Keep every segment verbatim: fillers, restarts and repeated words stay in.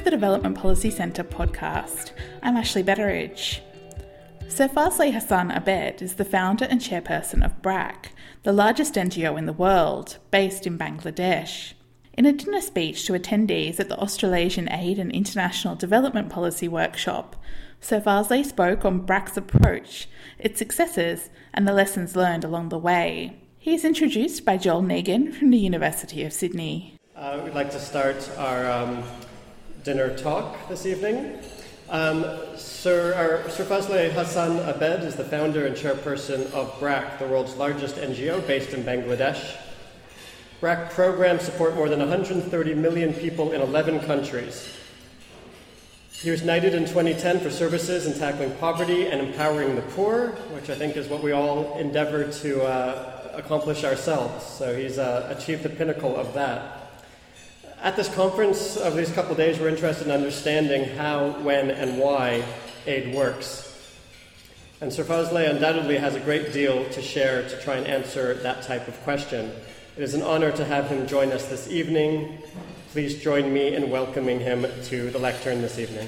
to the Development Policy Centre podcast. I'm Ashley Betteridge. Sir Fazleh Hassan Abed is the founder and chairperson of BRAC, the largest N G O in the world, based in Bangladesh. In a dinner speech to attendees at the Australasian Aid and International Development Policy Workshop, Sir Fazleh spoke on BRAC's approach, its successes, and the lessons learned along the way. He is introduced by Joel Negan from the University of Sydney. Uh, we'd like to start our um, dinner talk this evening. Um, Sir, our, Sir Fazleh Hassan Abed is the founder and chairperson of BRAC, the world's largest N G O based in Bangladesh. BRAC programs support more than one hundred thirty million people in eleven countries. He was knighted in twenty ten for services in tackling poverty and empowering the poor, which I think is what we all endeavor to uh, accomplish ourselves. So he's uh, achieved the pinnacle of that. At this conference over these couple of days, we're interested in understanding how, when, and why aid works. And Sir Fazleh undoubtedly has a great deal to share to try and answer that type of question. It is an honor to have him join us this evening. Please join me in welcoming him to the lectern this evening.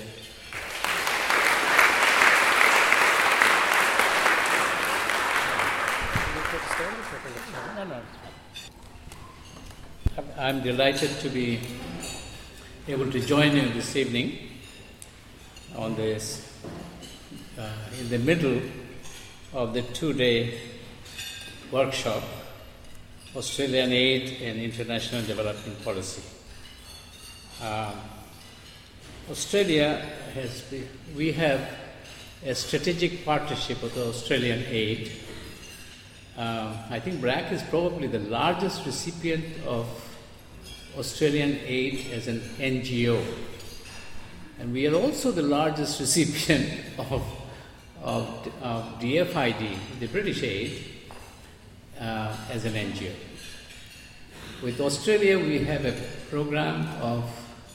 I'm delighted to be able to join you this evening on this, uh, in the middle of the two-day workshop, Australian Aid and International Development Policy. Um, Australia has, been, we have a strategic partnership with Australian Aid. Uh, I think BRAC is probably the largest recipient of Australian Aid as an N G O. And we are also the largest recipient of, of, of D F I D, the British Aid, uh, as an N G O. With Australia, we have a program of,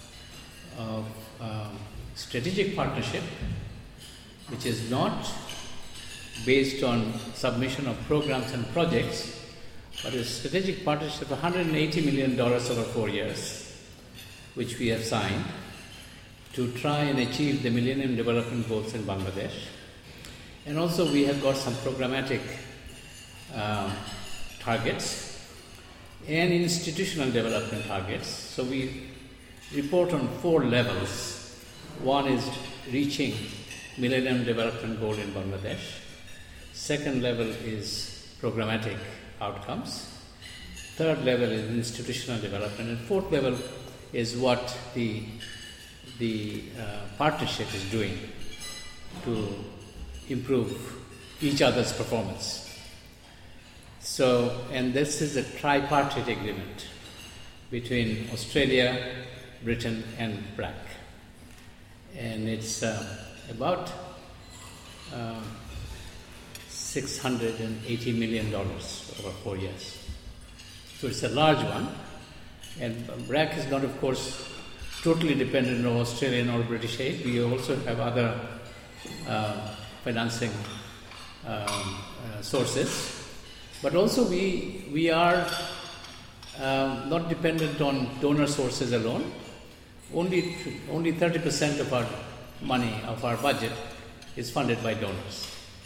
of um, strategic partnership, which is not based on submission of programs and projects, but a strategic partnership of one hundred eighty million dollars over four years, which we have signed to try and achieve the Millennium Development Goals in Bangladesh. And also we have got some programmatic uh, targets and institutional development targets. So we report on four levels. One is reaching Millennium Development Goal in Bangladesh. Second level is programmatic outcomes. Third level is institutional development. And fourth level is what the, the uh, partnership is doing to improve each other's performance. So, and this is a tripartite agreement between Australia, Britain, and BRAC. And it's uh, about uh, six hundred eighty million dollars over four years. So it's a large one. And BRAC is not, of course, totally dependent on Australian or British aid. We also have other uh, financing um, uh, sources. But also we, we are um, not dependent on donor sources alone. Only, only thirty percent of our money, of our budget, is funded by donors.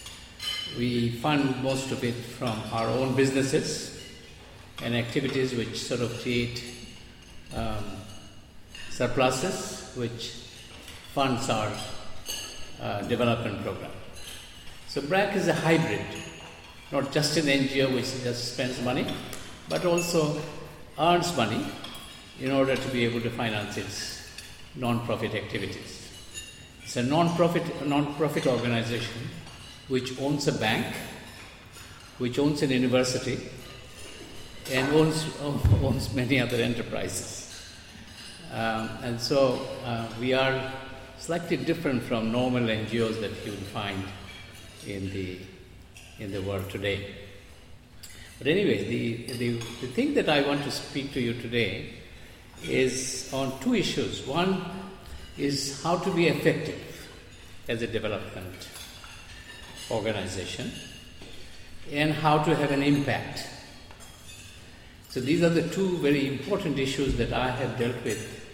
We fund most of it from our own businesses and activities which sort of create um, surpluses, which funds our uh, development program. So BRAC is a hybrid, not just an N G O which just spends money, but also earns money in order to be able to finance its non-profit activities. It's a non-profit, non-profit organization which owns a bank, which owns an university, and owns, owns many other enterprises. Um, and so uh, we are slightly different from normal N G Os that you will find in the, in the world today. But anyway, the, the, the thing that I want to speak to you today is on two issues. One is how to be effective as a development organization and how to have an impact. So these are the two very important issues that I have dealt with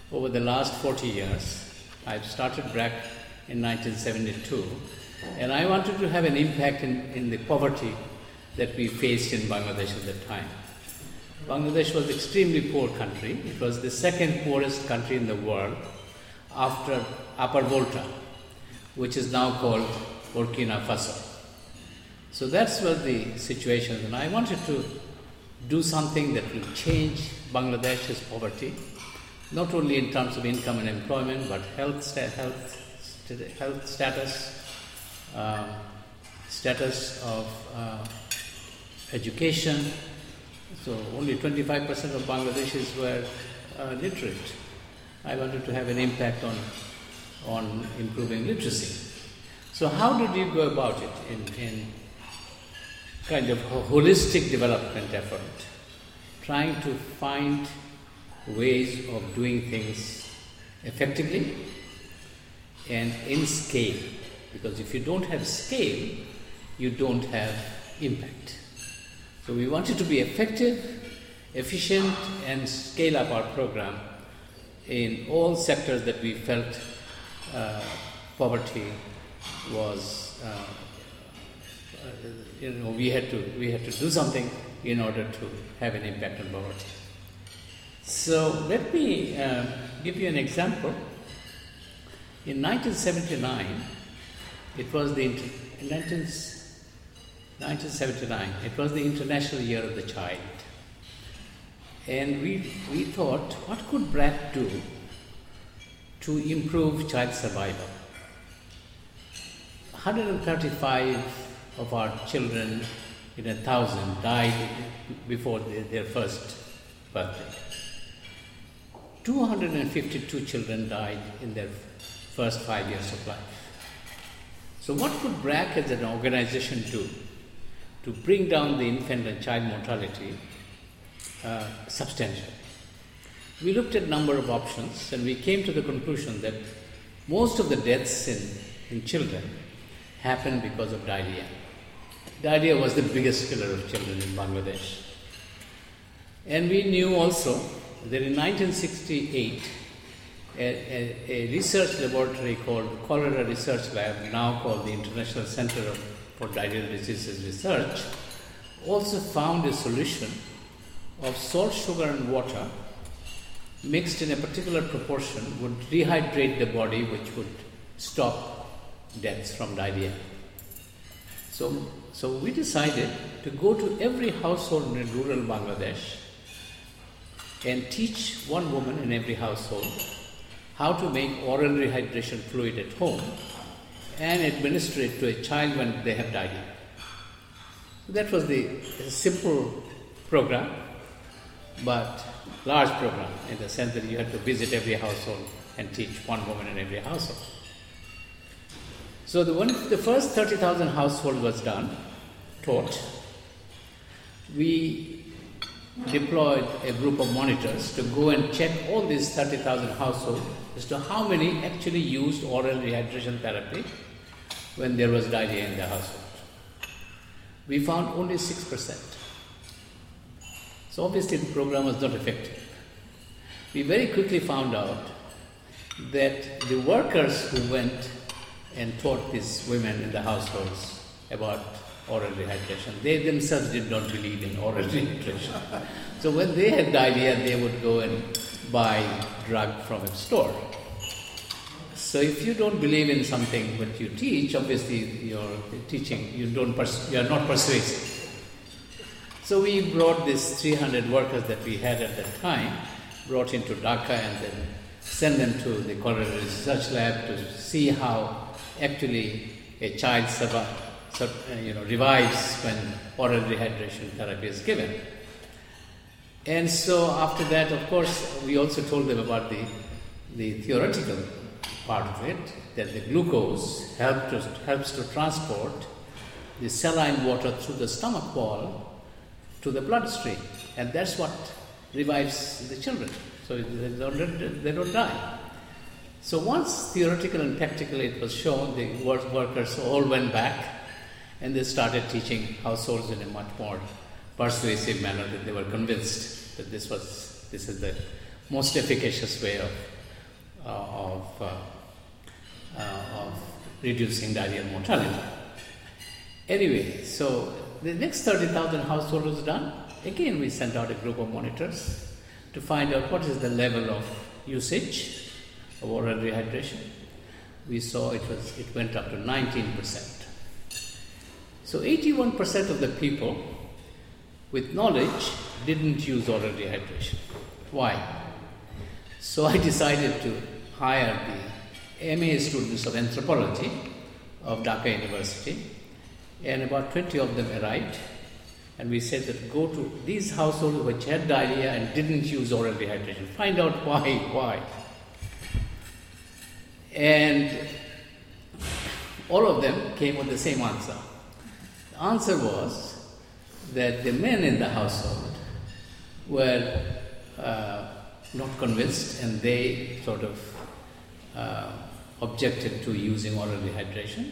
over the last forty years. I started B R A C in nineteen seventy-two, and I wanted to have an impact in, in the poverty that we faced in Bangladesh at that time. Bangladesh was an extremely poor country. It was the second poorest country in the world after Upper Volta, which is now called Burkina Faso. So that's what the situation is, and I wanted to do something that will change Bangladesh's poverty, not only in terms of income and employment, but health, sta- health, st- health status, uh, status of uh, education. So only twenty-five percent of Bangladeshis were uh, literate. I wanted to have an impact on, on improving literacy. So how did you go about it in, in kind of a holistic development effort, trying to find ways of doing things effectively and in scale? Because if you don't have scale, you don't have impact. So we wanted to be effective, efficient, and scale up our program in all sectors that we felt uh, poverty was, uh, uh, you know, we had to we had to do something in order to have an impact on poverty. So let me uh, give you an example. In nineteen seventy-nine, it was the in nineteen seventy-nine. It was the International Year of the Child, and we we thought, what could B R A C do to improve child survival? one hundred thirty-five of our children in a thousand died before their, their first birthday. two hundred fifty-two children died in their first five years of life. So what could B R A C as an organization do to bring down the infant and child mortality uh, substantially? We looked at a number of options, and we came to the conclusion that most of the deaths in, in children happen because of diarrhea. Diarrhea was the biggest killer of children in Bangladesh. And we knew also that in nineteen sixty-eight, a, a, a research laboratory called Cholera Research Lab, now called the International Center of, for Diarrheal Diseases Research, also found a solution of salt, sugar and water mixed in a particular proportion would rehydrate the body, which would stop deaths from diarrhea. So, so we decided to go to every household in rural Bangladesh and teach one woman in every household how to make oral rehydration fluid at home and administer it to a child when they have diarrhea. So that was the simple program, but large program in the sense that you had to visit every household and teach one woman in every household. So the, one, the first thirty thousand households was done, taught. We deployed a group of monitors to go and check all these thirty thousand households as to how many actually used oral rehydration therapy when there was diarrhea in their household. We found only six percent. So obviously the program was not effective. We very quickly found out that the workers who went and taught these women in the households about oral rehydration, they themselves did not believe in oral rehydration. So when they had diarrhea, they would go and buy drug from a store. So if you don't believe in something that you teach, obviously you're teaching, you don't pers- you are not persuasive. So we brought these three hundred workers that we had at that time, brought into Dhaka and then sent them to the Cholera Research Lab to see how actually a child survive, you know, revives when oral rehydration therapy is given. And so after that, of course, we also told them about the, the theoretical part of it, that the glucose help to, helps to transport the saline water through the stomach wall to the bloodstream, and that's what revives the children, so they don't, they don't die. So once theoretical and practical it was shown, the workers all went back and they started teaching households in a much more persuasive manner, that they were convinced that this was this is the most efficacious way of of, uh, uh, of reducing diarrhea mortality. Anyway, so the next thirty thousand households was done. Again, we sent out a group of monitors to find out what is the level of usage of oral rehydration. We saw it was it went up to nineteen percent. So eighty-one percent of the people with knowledge didn't use oral rehydration. Why? So I decided to hire the M A students of anthropology of Dhaka University, and about twenty of them arrived, and we said that go to these households which had diarrhea and didn't use oral rehydration, find out why, why. And all of them came with the same answer. The answer was that the men in the household were uh, not convinced, and they sort of uh, objected to using oral rehydration.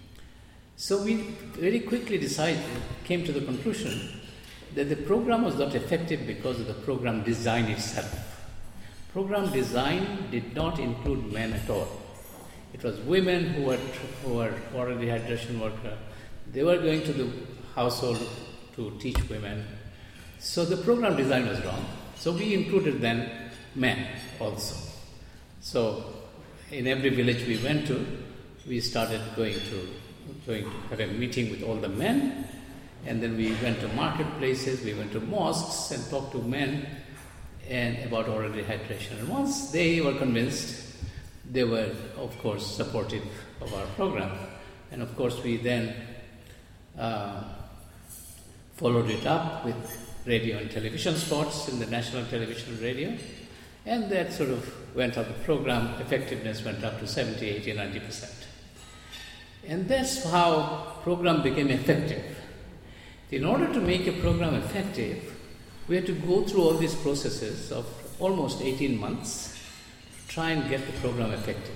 So we very quickly decided, came to the conclusion that the program was not effective because of the program design itself. Program design did not include men at all. It was women who were who were oral rehydration worker. They were going to the household to teach women. So the program design was wrong. So we included then men also. So in every village we went to, we started going to going to have a meeting with all the men, and then we went to marketplaces, we went to mosques and talked to men and about oral rehydration. And once they were convinced, they were, of course, supportive of our program. And of course, we then uh, followed it up with radio and television spots in the national television and radio. And that sort of went up, the program effectiveness went up to seventy, eighty, ninety percent. And that's how program became effective. In order to make a program effective, we had to go through all these processes of almost eighteen months to try and get the program effective.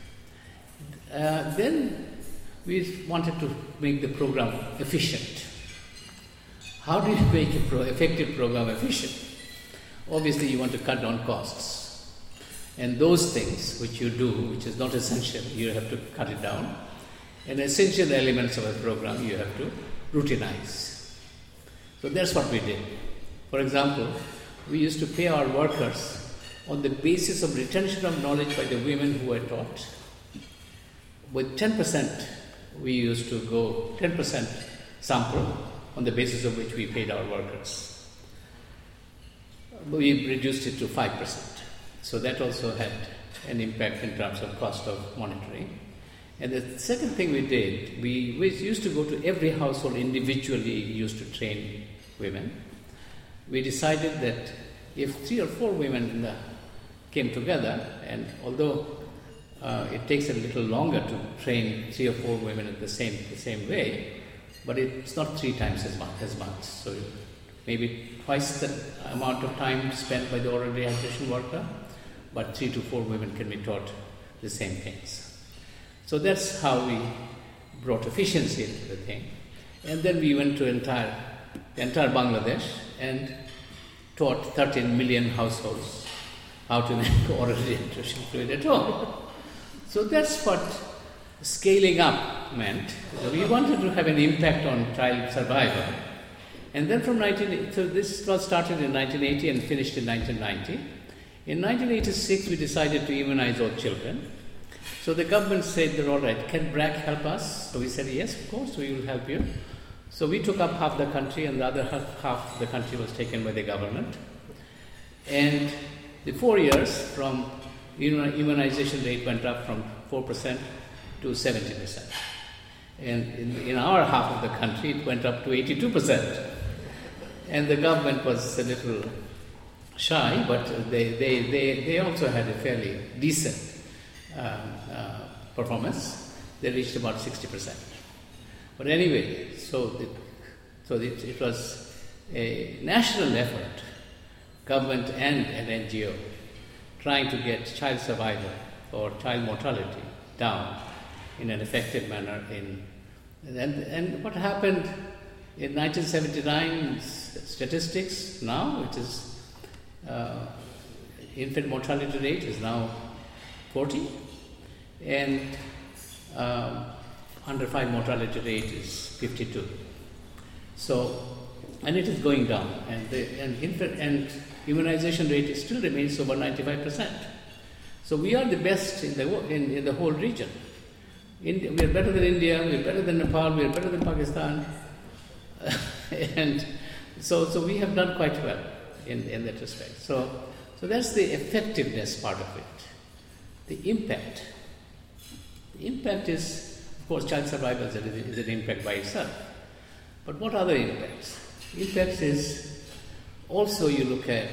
Uh, then we wanted to make the program efficient. How do you make a pro- effective program efficient? Obviously, you want to cut down costs. And those things which you do, which is not essential, you have to cut it down. And essential elements of a program you have to routinize. So that's what we did. For example, we used to pay our workers on the basis of retention of knowledge by the women who were taught. With ten percent, we used to go ten percent sample on the basis of which we paid our workers. We reduced it to five percent. So that also had an impact in terms of cost of monitoring. And the second thing we did, we, we used to go to every household individually, used to train women. We decided that if three or four women in the, came together, and although uh, it takes a little longer to train three or four women in the same the same way, but it's not three times as much. As much. So maybe twice the amount of time spent by the oral rehydration worker, but three to four women can be taught the same things. So that's how we brought efficiency into the thing. And then we went to entire, entire Bangladesh and taught thirteen million households how to make oral rehydration fluid at home. So that's what scaling up meant. We wanted to have an impact on child survival. And then from nineteen, so this was started in nineteen eighty and finished in nineteen ninety. In nineteen eighty-six, we decided to immunize all children. So the government said, they're all right, can B R A C help us? So we said, yes, of course, we will help you. So we took up half the country, and the other half, half of the country was taken by the government. And the four years from immunization rate went up from four percent to seventy percent. And in, in our half of the country, it went up to eighty-two percent. And the government was a little shy, but they, they, they, they also had a fairly decent uh, uh, performance. They reached about sixty percent. But anyway, so, the, so it, it was a national effort, government and an N G O, trying to get child survival or child mortality down in an effective manner. In and, and what happened in nineteen seventy-nine statistics now, which is uh, infant mortality rate is now forty, and um, under five mortality rate is fifty-two. So, and it is going down, and the and, infant, and immunization rate is still remains over ninety-five percent. So we are the best in the in, in the whole region. India, we are better than India, we are better than Nepal, we are better than Pakistan, and so so we have done quite well in, in that respect. So so that's the effectiveness part of it. The impact. The impact is, of course, child survival is, a, is an impact by itself. But what other impacts? Impacts is also you look at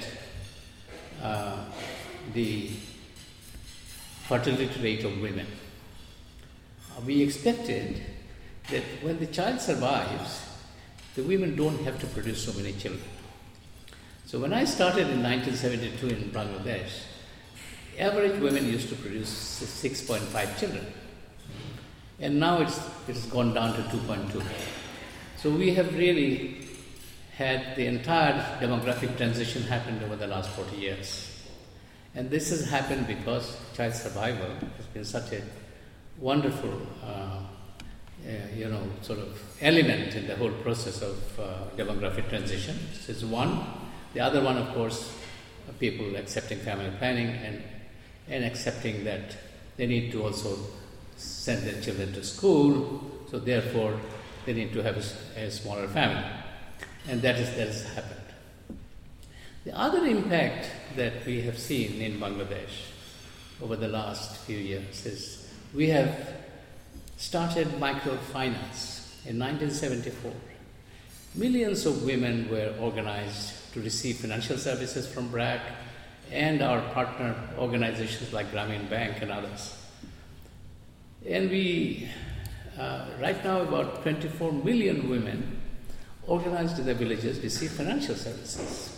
uh, the fertility rate of women. Uh, we expected that when the child survives, the women don't have to produce so many children. So when I started in nineteen seventy-two in Bangladesh, average women used to produce six point five children. And now it's, it has gone down to two point two. So we have really had the entire demographic transition happened over the last forty years. And this has happened because child survival has been such a wonderful, uh, uh, you know, sort of element in the whole process of uh, demographic transition. This is one. The other one, of course, people accepting family planning and, and accepting that they need to also send their children to school, so therefore they need to have a, a smaller family. And that is that has happened. The other impact that we have seen in Bangladesh over the last few years is we have started microfinance in nineteen seventy-four. Millions of women were organized to receive financial services from B R A C and our partner organizations like Grameen Bank and others. And we, uh, right now about twenty-four million women organized in the villages receive financial services.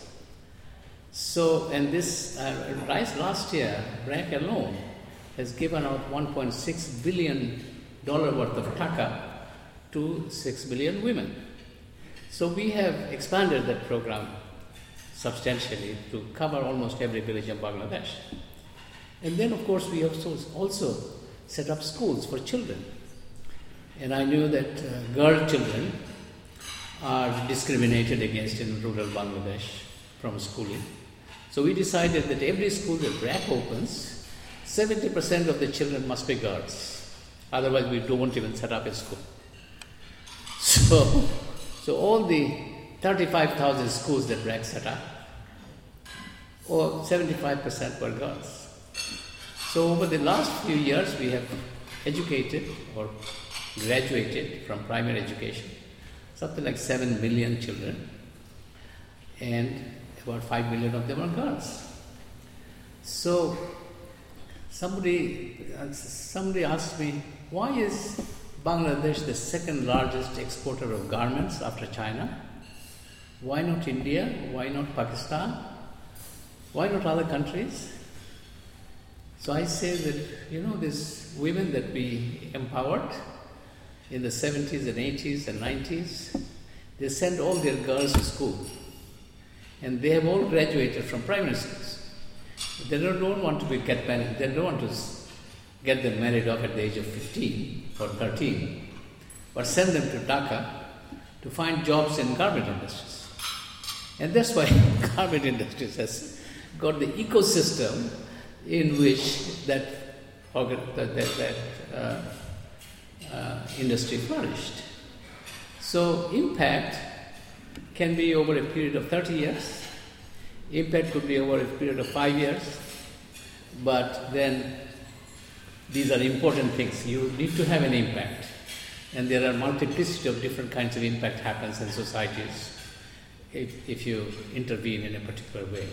So, and this, uh, right last year, B R A C alone has given out one point six billion dollars worth of taka to six million women. So we have expanded that program substantially to cover almost every village in Bangladesh. And then, of course, we have also set up schools for children. And I knew that uh, girl children are discriminated against in rural Bangladesh from schooling. So we decided that every school that B R A C opens, seventy percent of the children must be girls. Otherwise, we don't even set up a school. So, so all the thirty-five thousand schools that B R A C set up, or seventy-five percent were girls. So over the last few years, we have educated or graduated from primary education something like seven million children, and about five million of them are girls. So somebody, somebody asked me, why is Bangladesh the second largest exporter of garments after China? Why not India? Why not Pakistan? Why not other countries? So I say that, you know, these women that we empowered in the seventies and eighties and nineties, they sent all their girls to school. And they have all graduated from primary schools. They don't, don't want to be get married. They don't want to get them married off at the age of fifteen or thirteen, but send them to Dhaka to find jobs in garment industries. And that's why garment industries has got the ecosystem in which that, that, that, that uh, uh, industry flourished. So impact can be over a period of thirty years. Impact could be over a period of five years. But then these are important things. You need to have an impact. And there are multiplicity of different kinds of impact happens in societies if, if you intervene in a particular way.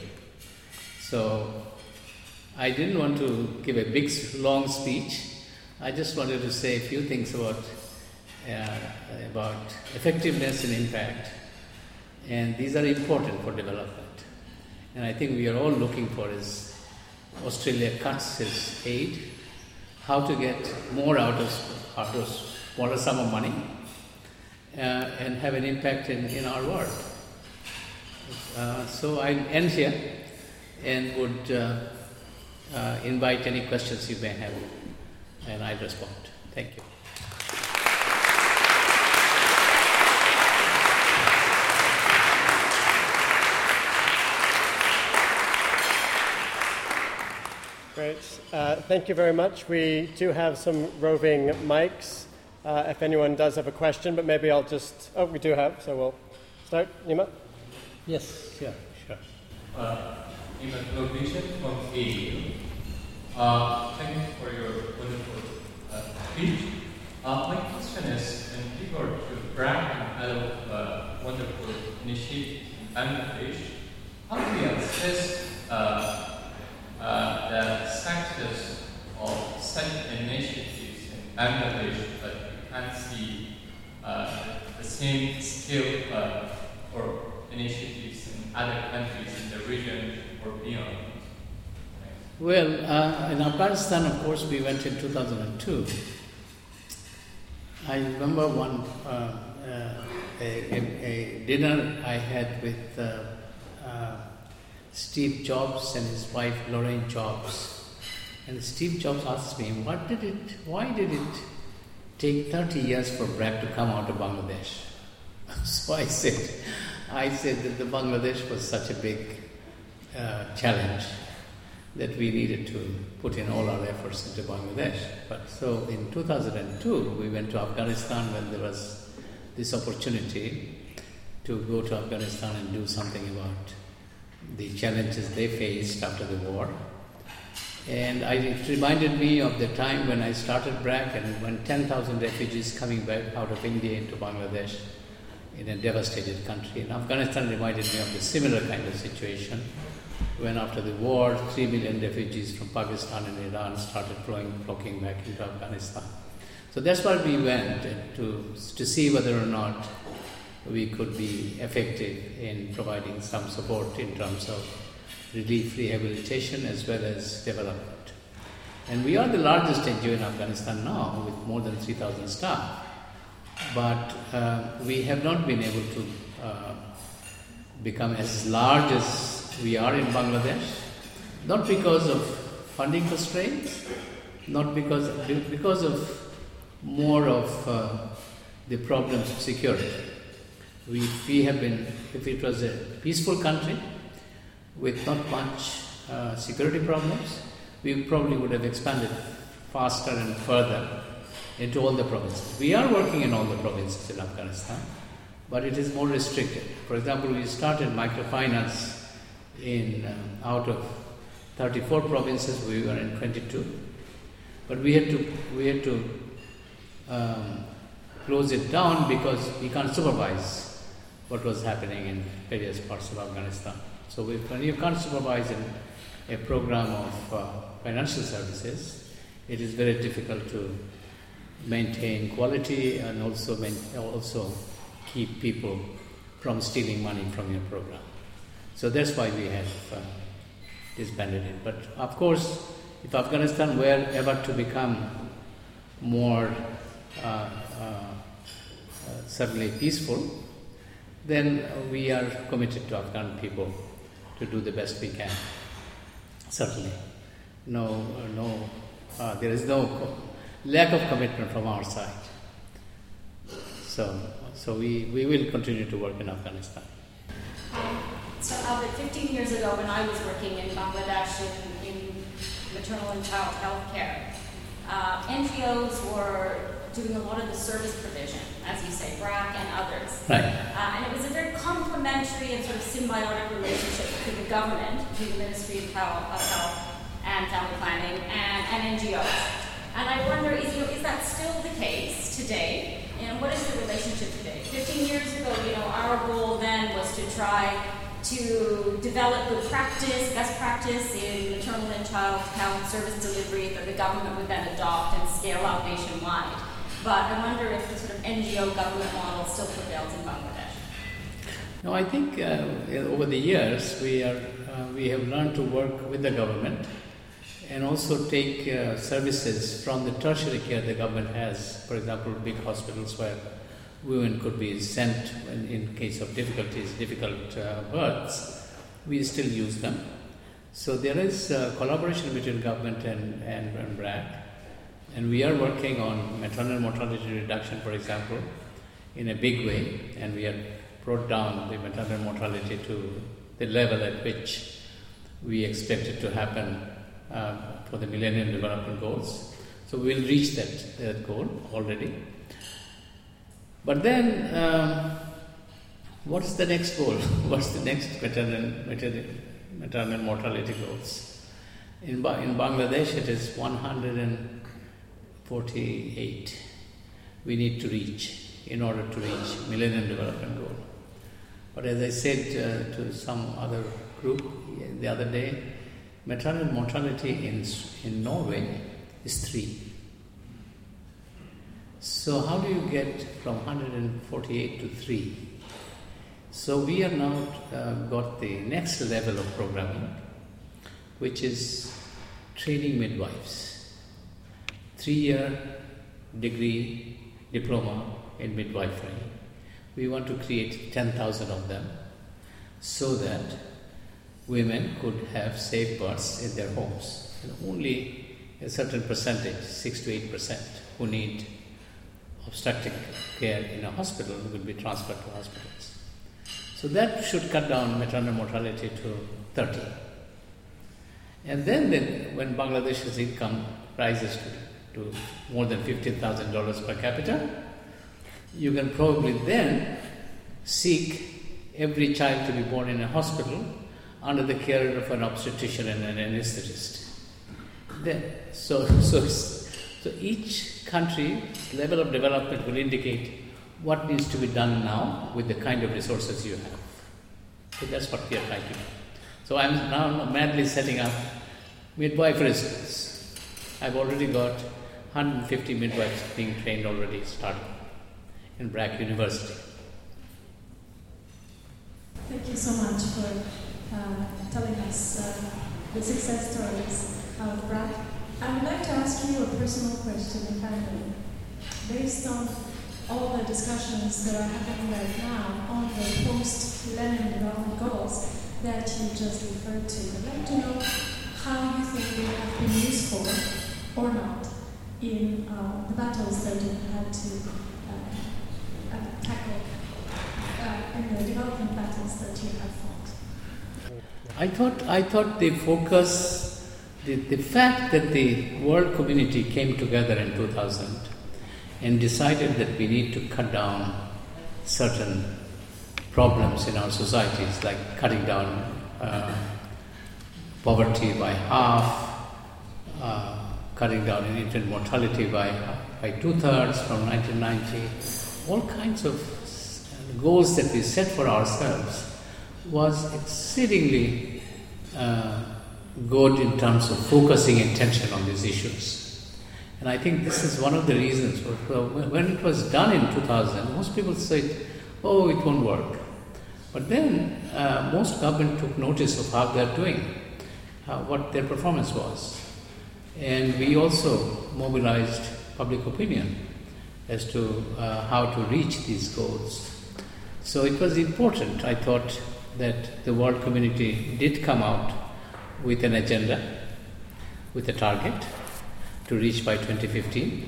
So I didn't want to give a big, long speech. I just wanted to say a few things about, uh, about effectiveness and impact. And these are important for development. And I think we are all looking for is Australia cuts its aid, how to get more out of, out of smaller sum of money uh, and have an impact in, in our world. Uh, so I end here and would uh, uh, invite any questions you may have, and I'll respond. Thank you. Great. Uh, thank you very much. We do have some roving mics uh, if anyone does have a question, but maybe I'll just... Oh, we do have, so we'll start. Nima? Yes, sure, sure. Uh, Nima Globation from A U. Uh, thank you for your wonderful uh, speech. Uh, my question is, in regard to BRAC and other uh, wonderful initiatives in Bangladesh, how do we assess uh, uh, the success of such initiatives in Bangladesh, but we can't see uh, the same scale uh, or initiatives in other countries in the region or beyond? Well, uh, in Afghanistan, of course, we went in two thousand two. I remember one uh, uh, a, a, a dinner I had with uh, uh, Steve Jobs and his wife Lorraine Jobs, and Steve Jobs asked me, "What did it? Why did it take thirty years for BRAC to come out of Bangladesh?" So I said, I said that the Bangladesh was such a big uh, challenge that we needed to put in all our efforts into Bangladesh. But so in two thousand two, we went to Afghanistan when there was this opportunity to go to Afghanistan and do something about the challenges they faced after the war. And I, it reminded me of the time when I started BRAC and when ten thousand refugees coming back out of India into Bangladesh in a devastated country. And Afghanistan reminded me of a similar kind of situation when after the war, three million refugees from Pakistan and Iran started flowing, flocking back into Afghanistan. So that's why we went to, to see whether or not we could be effective in providing some support in terms of relief, rehabilitation, as well as development. And we are the largest N G O in Afghanistan now, with more than three thousand staff. But uh, we have not been able to uh, become as large as we are in Bangladesh, not because of funding constraints, not because of, because of more of uh, the problems of security. We, we have been, if it was a peaceful country with not much uh, security problems, we probably would have expanded faster and further into all the provinces. We are working in all the provinces in Afghanistan, but it is more restricted. For example, we started microfinance in um, out of thirty-four provinces, we were in twenty-two, but we had to we had to um, close it down because we can't supervise what was happening in various parts of Afghanistan. So we, when you can't supervise in a program of uh, financial services, it is very difficult to maintain quality and also main, also keep people from stealing money from your program. So that's why we have uh, disbanded it. But of course, if Afghanistan were ever to become more uh, uh, uh, certainly peaceful, then we are committed to Afghan people to do the best we can. Certainly, no, no, uh, there is no co- lack of commitment from our side. So, so we, we will continue to work in Afghanistan. So Albert, fifteen years ago when I was working in Bangladesh in, in maternal and child health care, uh, N G Os were doing a lot of the service provision, as you say, BRAC and others. Right. Uh, and it was a very complementary and sort of symbiotic relationship between the government, between the Ministry of Health, of Health and Family Planning, and, and N G Os. And I wonder, is, you know, is that still the case today? And what is the relationship today? Fifteen years ago, you know, our goal then was to try to develop good practice, best practice in maternal and child health service delivery that the government would then adopt and scale out nationwide. But I wonder if the sort of N G O government model still prevails in Bangladesh. No, I think uh, over the years we are uh, we have learned to work with the government and also take uh, services from the tertiary care the government has. For example, big hospitals where women could be sent when, in case of difficulties, difficult uh, births, we still use them. So there is uh, collaboration between government and, and, and BRAC, and we are working on maternal mortality reduction, for example, in a big way, and we have brought down the maternal mortality to the level at which we expect it to happen uh, for the Millennium Development Goals. So we will reach that, that goal already. But then, um, what's the next goal? What's the next maternal, maternal, maternal mortality goals? In, ba- in Bangladesh, it is one hundred forty-eight we need to reach in order to reach Millennium Development Goal. But as I said uh, to some other group the other day, maternal mortality in, in Norway is three. So how do you get from one hundred forty-eight to three? So we have now uh, got the next level of programming, which is training midwives. Three-year degree diploma in midwifery. We want to create ten thousand of them so that women could have safe births in their homes. And only a certain percentage, six to eight percent, who need obstetric care in a hospital will be transferred to hospitals. So that should cut down maternal mortality to thirty. And then, then when Bangladesh's income rises to, to more than fifteen thousand dollars per capita, you can probably then seek every child to be born in a hospital under the care of an obstetrician and an anesthetist. Then, so, so, so each country level of development will indicate what needs to be done now with the kind of resources you have. So that's what we are trying to do. So I'm now madly setting up midwifery schools. I've already got one hundred fifty midwives being trained already starting in BRAC University. Thank you so much for uh, telling us uh, the success stories of BRAC. I would like to ask you a personal question, if I may. Based on all the discussions that are happening right now on the post-Millennium Development Goals that you just referred to, I'd like to know how you think they have been useful or not in uh, the battles that you had to uh, uh, tackle, uh, in the development battles that you have fought. I thought, I thought the focus, the, the fact that the world community came together in two thousand and decided that we need to cut down certain problems in our societies, like cutting down uh, poverty by half, uh, cutting down in infant mortality by, by two-thirds from nineteen ninety, all kinds of goals that we set for ourselves was exceedingly uh, good in terms of focusing attention on these issues. And I think this is one of the reasons. For, for when it was done in two thousand, most people said, oh, it won't work. But then uh, most government took notice of how they're doing, how, what their performance was. And we also mobilized public opinion as to uh, how to reach these goals. So it was important, I thought, that the world community did come out with an agenda, with a target to reach by twenty fifteen.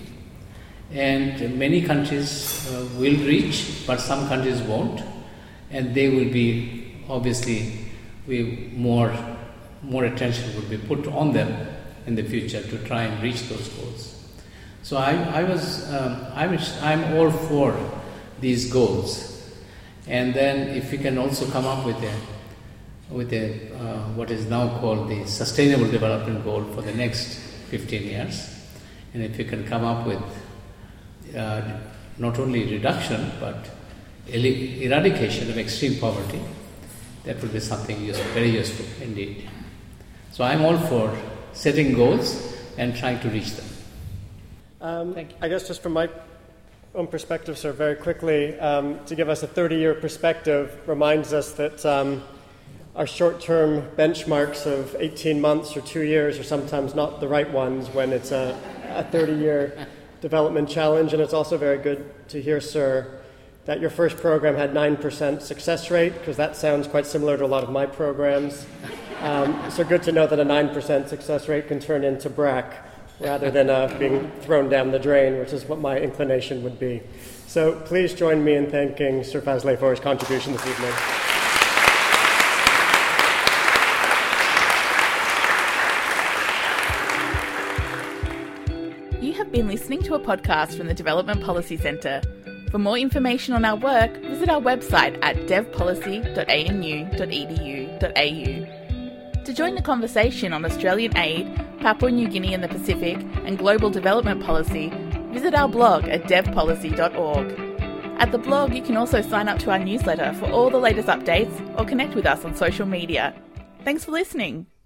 And many countries uh, will reach, but some countries won't. And they will be, obviously, we more, more attention will be put on them in the future to try and reach those goals. So I, I was, um, I was, I'm all for these goals. And then if we can also come up with a, with a uh, what is now called the Sustainable Development Goal for the next fifteen years, and if we can come up with uh, not only reduction but eradication of extreme poverty, that will be something useful, very useful indeed. So I'm all for setting goals and trying to reach them. Um, Thank you. I guess just from my own perspective, sir, very quickly, um, to give us a thirty-year perspective reminds us that um, our short-term benchmarks of eighteen months or two years are sometimes not the right ones when it's a, a thirty-year development challenge. And it's also very good to hear, sir, that your first program had nine percent success rate, because that sounds quite similar to a lot of my programs. Um, so good to know that a nine percent success rate can turn into B R A C rather than uh, being thrown down the drain, which is what my inclination would be. So please join me in thanking Sir Fazley for his contribution this evening. You have been listening to a podcast from the Development Policy Centre. For more information on our work, visit our website at dev policy dot a n u dot e d u dot a u. To join the conversation on Australian aid, Papua New Guinea and the Pacific, and global development policy, visit our blog at dev policy dot org. At the blog, you can also sign up to our newsletter for all the latest updates or connect with us on social media. Thanks for listening.